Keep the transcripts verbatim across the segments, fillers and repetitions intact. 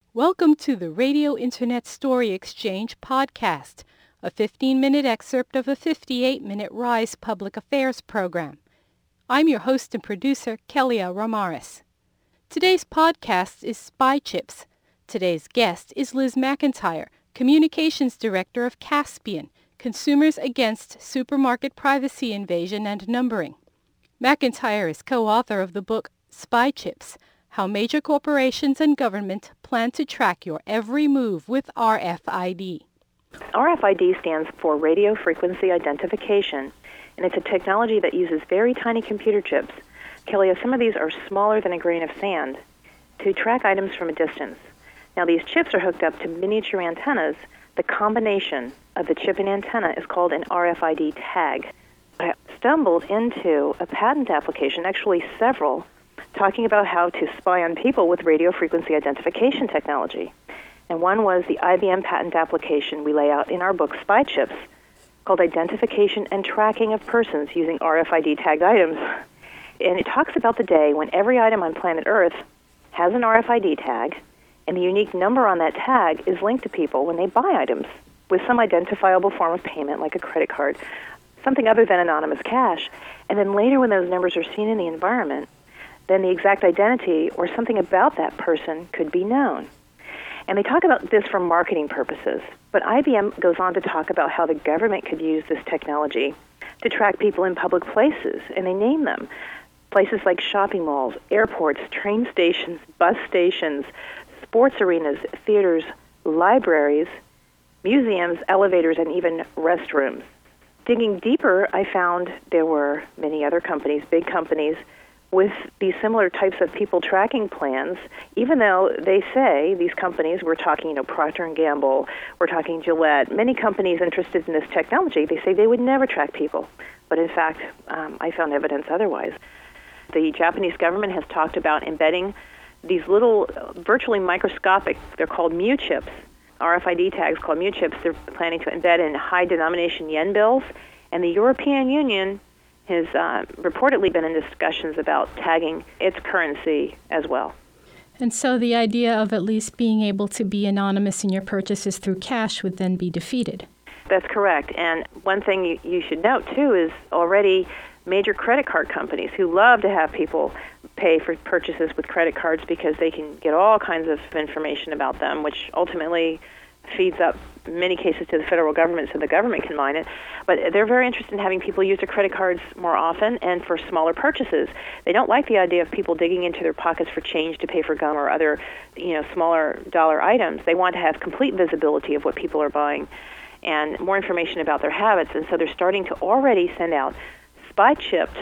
Welcome to the Radio Internet Story Exchange podcast, a fifteen-minute excerpt of a fifty-eight minute RISE Public Affairs program. I'm your host and producer, Kelia Ramaris. Today's podcast is Spy Chips. Today's guest is Liz McIntyre, Communications Director of Caspian, Consumers Against Supermarket Privacy Invasion and Numbering. McIntyre is co-author of the book Spy Chips: How Major Corporations and Government Plan to Track Your Every Move with R F I D. R F I D stands for Radio Frequency Identification, and it's a technology that uses very tiny computer chips. Kelly, some of these are smaller than a grain of sand, to track items from a distance. Now, these chips are hooked up to miniature antennas. The combination of the chip and antenna is called an R F I D tag. I stumbled into a patent application, actually several, talking about how to spy on people with radio frequency identification technology. And one was the I B M patent application we lay out in our book, Spy Chips, called Identification and Tracking of Persons Using R F I D Tagged Items. And it talks about the day when every item on planet Earth has an R F I D tag, and the unique number on that tag is linked to people when they buy items with some identifiable form of payment, like a credit card, something other than anonymous cash. And then later when those numbers are seen in the environment, then the exact identity or something about that person could be known. And they talk about this for marketing purposes. But I B M goes on to talk about how the government could use this technology to track people in public places, and they name them. Places like shopping malls, airports, train stations, bus stations, sports arenas, theaters, libraries, museums, elevators, and even restrooms. Digging deeper, I found there were many other companies, big companies, with these similar types of people tracking plans, even though they say, these companies, we're talking, you know, Procter and Gamble, we're talking Gillette, many companies interested in this technology, they say they would never track people. But in fact, um, I found evidence otherwise. The Japanese government has talked about embedding these little, uh, virtually microscopic, they're called Mu chips, R F I D tags called Mu chips, they're planning to embed in high-denomination yen bills, and the European Union has uh, reportedly been in discussions about tagging its currency as well. And so the idea of at least being able to be anonymous in your purchases through cash would then be defeated. That's correct. And one thing you, you should note, too, is already major credit card companies who love to have people pay for purchases with credit cards because they can get all kinds of information about them, which ultimately feeds up, in many cases, to the federal government so the government can mine it. But they're very interested in having people use their credit cards more often and for smaller purchases. They don't like the idea of people digging into their pockets for change to pay for gum or other, you know, smaller dollar items. They want to have complete visibility of what people are buying and more information about their habits. And so they're starting to already send out spy-chipped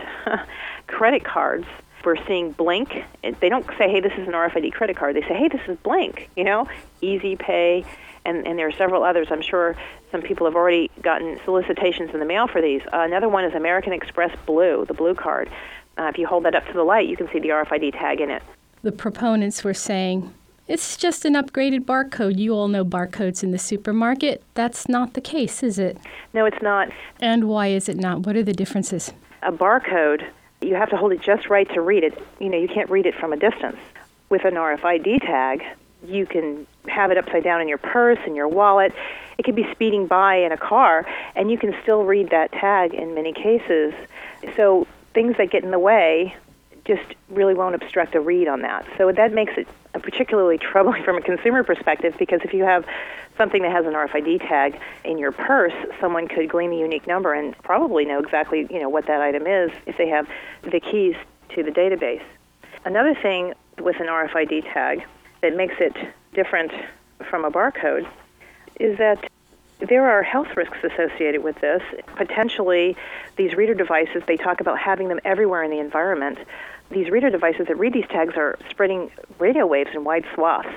credit cards. We're seeing Blink. They don't say, hey, this is an R F I D credit card. They say, hey, this is Blink, you know, Easy Pay. And, and there are several others. I'm sure some people have already gotten solicitations in the mail for these. Uh, another one is American Express Blue, the Blue Card. Uh, if you hold that up to the light, you can see the R F I D tag in it. The proponents were saying, it's just an upgraded barcode. You all know barcodes in the supermarket. That's not the case, is it? No, it's not. And why is it not? What are the differences? A barcode, you have to hold it just right to read it. You know, you can't read it from a distance. With an R F I D tag, you can have it upside down in your purse, in your wallet. It could be speeding by in a car, and you can still read that tag in many cases. So things that get in the way just really won't obstruct a read on that. So that makes it particularly troubling from a consumer perspective, because if you have something that has an R F I D tag in your purse, someone could glean the unique number and probably know exactly, you know, what that item is if they have the keys to the database. Another thing with an R F I D tag that makes it different from a barcode is that there are health risks associated with this. Potentially, these reader devices, they talk about having them everywhere in the environment. These reader devices that read these tags are spreading radio waves in wide swaths.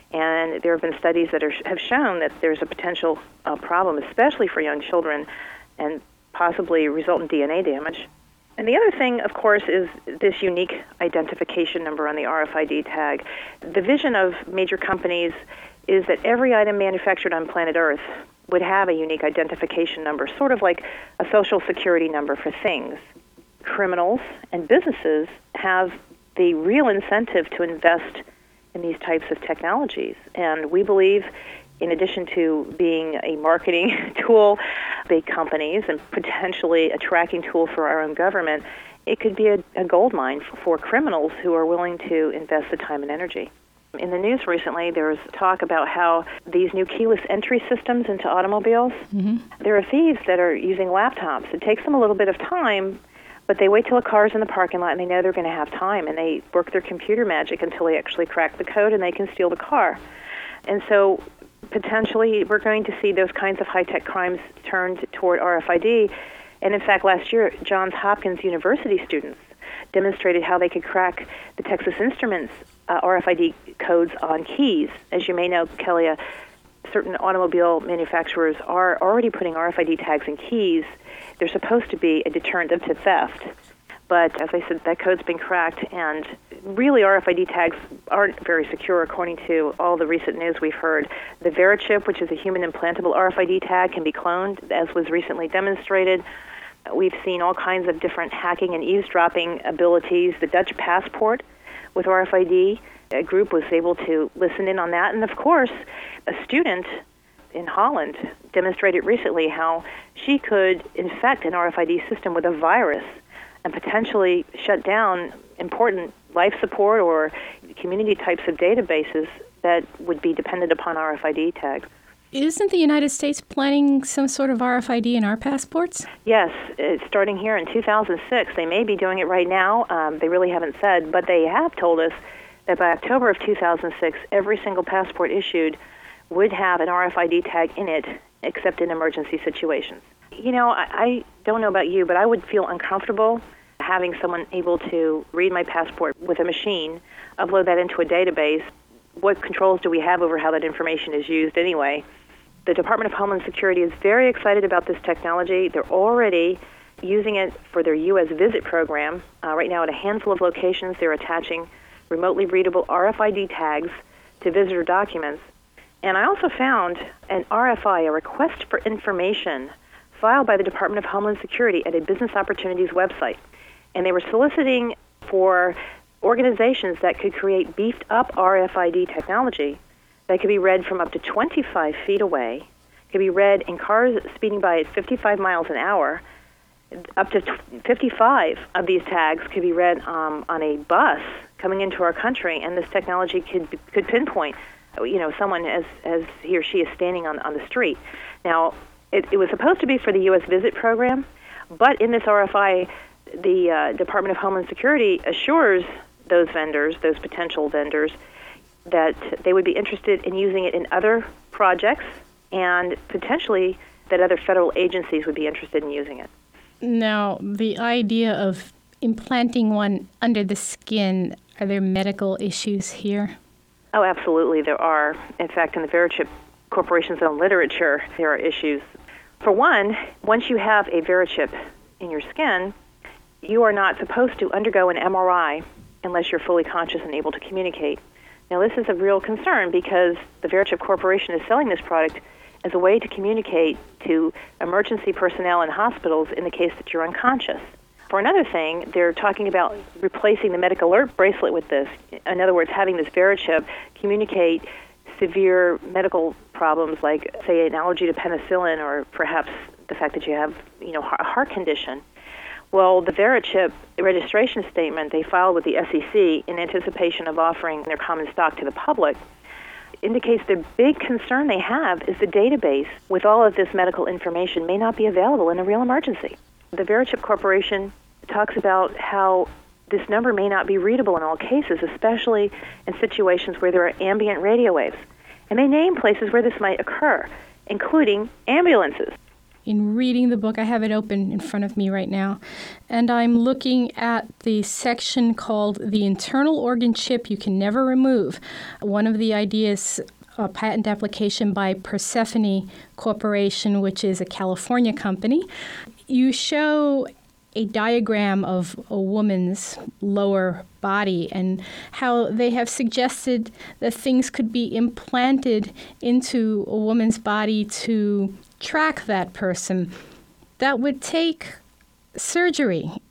And there have been studies that are, have shown that there's a potential uh, problem, especially for young children, and possibly result in D N A damage. And the other thing, of course, is this unique identification number on the R F I D tag. The vision of major companies is that every item manufactured on planet Earth would have a unique identification number, sort of like a social security number for things. Criminals and businesses have the real incentive to invest in these types of technologies. And we believe, in addition to being a marketing tool, big companies, and potentially a tracking tool for our own government, it could be a, a gold mine for criminals who are willing to invest the time and energy. In the news recently, there was talk about how these new keyless entry systems into automobiles, mm-hmm. there are thieves that are using laptops. It takes them a little bit of time, but they wait till a car's in the parking lot and they know they're going to have time, and they work their computer magic until they actually crack the code and they can steal the car. And so potentially we're going to see those kinds of high-tech crimes turned toward R F I D. And in fact, last year, Johns Hopkins University students demonstrated how they could crack the Texas Instruments uh, R F I D codes on keys. As you may know, Kelly, uh, certain automobile manufacturers are already putting R F I D tags in keys. They're supposed to be a deterrent to theft. But as I said, that code's been cracked, and really R F I D tags aren't very secure according to all the recent news we've heard. The Verichip, which is a human implantable R F I D tag, can be cloned, as was recently demonstrated. We've seen all kinds of different hacking and eavesdropping abilities. The Dutch passport with R F I D, a group was able to listen in on that. And of course, a student in Holland demonstrated recently how she could infect an R F I D system with a virus and potentially shut down important life support or community types of databases that would be dependent upon R F I D tags. Isn't the United States planning some sort of R F I D in our passports? Yes, it's starting here in two thousand six. They may be doing it right now. Um, they really haven't said, but they have told us that by October of two thousand six, every single passport issued would have an R F I D tag in it, except in emergency situations. You know, I, I don't know about you, but I would feel uncomfortable having someone able to read my passport with a machine, upload that into a database. What controls do we have over how that information is used anyway? The Department of Homeland Security is very excited about this technology. They're already using it for their U S visit program. Uh, right now at a handful of locations, they're attaching remotely readable R F I D tags to visitor documents. And I also found an R F I, a request for information, filed by the Department of Homeland Security at a Business Opportunities website. And they were soliciting for organizations that could create beefed-up R F I D technology that could be read from up to twenty-five feet away, could be read in cars speeding by at fifty-five miles an hour. Up to fifty-five of these tags could be read um, on a bus coming into our country, and this technology could could pinpoint, you know, someone as as he or she is standing on on the street. Now, it, it was supposed to be for the U S visit program, but in this R F I, the uh, Department of Homeland Security assures those vendors, those potential vendors, that they would be interested in using it in other projects, and potentially that other federal agencies would be interested in using it. Now, the idea of implanting one under the skin, are there medical issues here? Oh, absolutely, there are. In fact, in the Verichip Corporation's own literature, there are issues. For one, once you have a Verichip in your skin, you are not supposed to undergo an M R I unless you're fully conscious and able to communicate. Now, this is a real concern because the Verichip Corporation is selling this product as a way to communicate to emergency personnel in hospitals in the case that you're unconscious. For another thing, they're talking about replacing the Medic Alert bracelet with this. In other words, having this Verichip communicate severe medical problems like, say, an allergy to penicillin, or perhaps the fact that you have, you know, a heart condition. Well, the Verichip registration statement they filed with the S E C in anticipation of offering their common stock to the public indicates the big concern they have is the database with all of this medical information may not be available in a real emergency. The Verichip Corporation talks about how this number may not be readable in all cases, especially in situations where there are ambient radio waves. And they name places where this might occur, including ambulances. In reading the book, I have it open in front of me right now, and I'm looking at the section called The Internal Organ Chip You Can Never Remove. One of the ideas, a patent application by Persephone Corporation, which is a California company. You show a diagram of a woman's lower body and how they have suggested that things could be implanted into a woman's body to track that person. That would take surgery.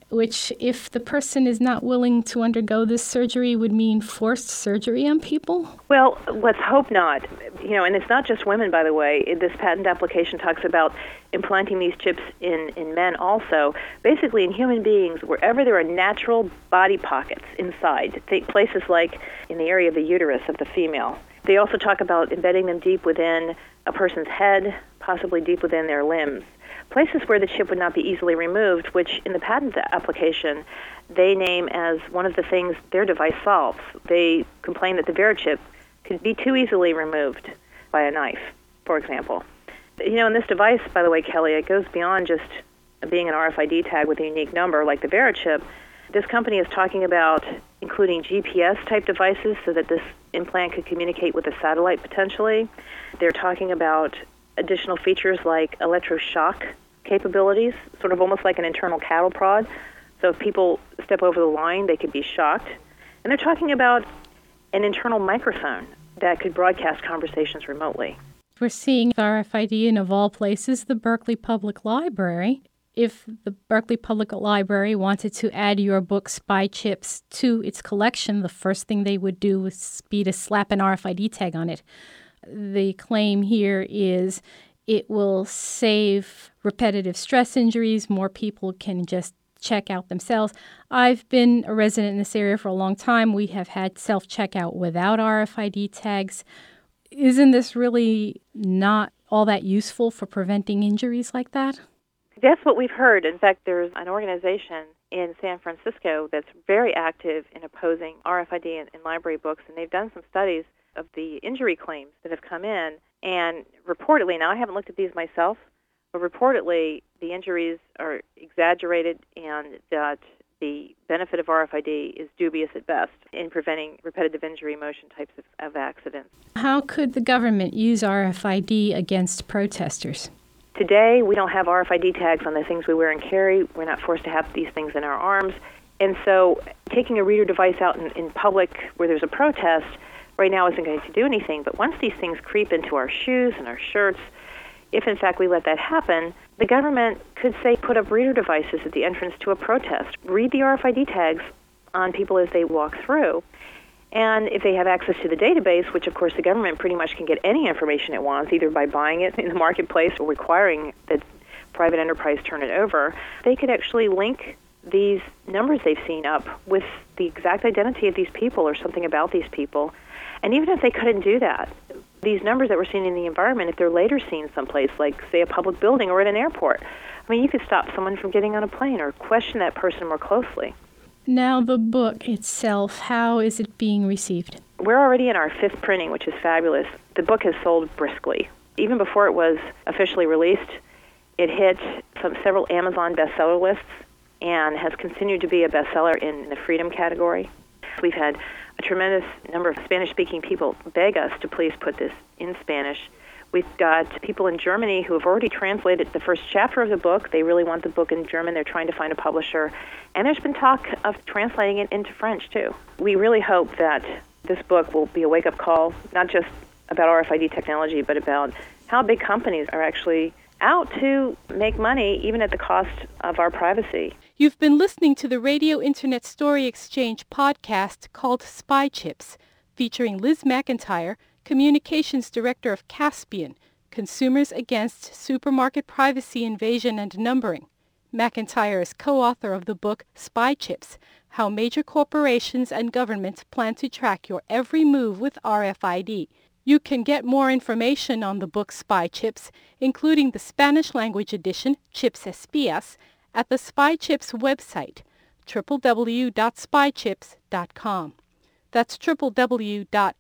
which, if the person is not willing to undergo this surgery, would mean forced surgery on people? Well, let's hope not. You know, and it's not just women, by the way. This patent application talks about implanting these chips in, in men also. Basically, in human beings, wherever there are natural body pockets inside, think places like in the area of the uterus of the female. They also talk about embedding them deep within a person's head, possibly deep within their limbs. Places where the chip would not be easily removed, which in the patent application they name as one of the things their device solves. They complain that the VeriChip could be too easily removed by a knife, for example. You know, in this device, by the way, Kelly, it goes beyond just being an R F I D tag with a unique number like the VeriChip. This company is talking about including G P S-type devices so that this implant could communicate with a satellite potentially. They're talking about additional features like electroshock capabilities, sort of almost like an internal cattle prod. So if people step over the line, they could be shocked. And they're talking about an internal microphone that could broadcast conversations remotely. We're seeing R F I D in, of all places, the Berkeley Public Library. If the Berkeley Public Library wanted to add your book, Spy Chips, to its collection, the first thing they would do would be to slap an R F I D tag on it. The claim here is it will save repetitive stress injuries. More people can just check out themselves. I've been a resident in this area for a long time. We have had self-checkout without R F I D tags. Isn't this really not all that useful for preventing injuries like that? That's what we've heard. In fact, there's an organization in San Francisco that's very active in opposing R F I D in, in library books, and they've done some studies of the injury claims that have come in, and reportedly, now I haven't looked at these myself, but reportedly the injuries are exaggerated and that the benefit of R F I D is dubious at best in preventing repetitive injury motion types of, of accidents. How could the government use R F I D against protesters? Today, we don't have R F I D tags on the things we wear and carry. We're not forced to have these things in our arms. And so taking a reader device out in, in public where there's a protest right now isn't going to do anything. But once these things creep into our shoes and our shirts, if in fact we let that happen, the government could say put up reader devices at the entrance to a protest. Read the R F I D tags on people as they walk through. And if they have access to the database, which of course the government pretty much can get any information it wants, either by buying it in the marketplace or requiring that private enterprise turn it over, they could actually link these numbers they've seen up with the exact identity of these people or something about these people. And even if they couldn't do that, these numbers that we're seeing in the environment, if they're later seen someplace, like, say, a public building or at an airport, I mean, you could stop someone from getting on a plane or question that person more closely. Now, the book itself, how is it being received? We're already in our fifth printing, which is fabulous. The book has sold briskly. Even before it was officially released, it hit some several Amazon bestseller lists and has continued to be a bestseller in the freedom category. We've had a tremendous number of Spanish-speaking people beg us to please put this in Spanish. We've got people in Germany who have already translated the first chapter of the book. They really want the book in German. They're trying to find a publisher. And there's been talk of translating it into French, too. We really hope that this book will be a wake-up call, not just about R F I D technology, but about how big companies are actually out to make money, even at the cost of our privacy. You've been listening to the Radio Internet Story Exchange podcast called Spy Chips, featuring Liz McIntyre, Communications Director of Caspian, Consumers Against Supermarket Privacy Invasion and Numbering. McIntyre is co-author of the book Spy Chips, How Major Corporations and Governments Plan to Track Your Every Move with R F I D. You can get more information on the book Spy Chips, including the Spanish language edition, Chips Espías, at the Spy Chips website, w w w dot spy chips dot com. That's w w w dot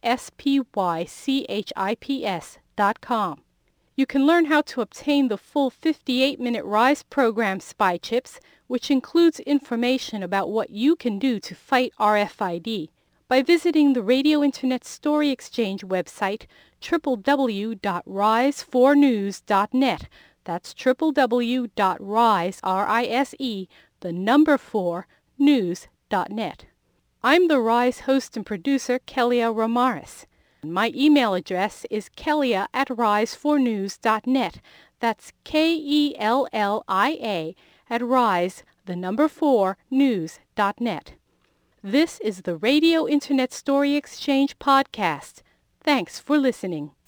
spychips dot com. You can learn how to obtain the full fifty-eight minute RISE program Spy Chips, which includes information about what you can do to fight R F I D, by visiting the Radio Internet Story Exchange website, w w w dot rise four news dot net. That's w w w dot rise, R I S E, the number four, news dot net. I'm the RISE host and producer, Kelia Romaris. My email address is kelia at rise four news dot net. That's K E L L I A at rise, the number four, news dot net. This is the Radio Internet Story Exchange podcast. Thanks for listening.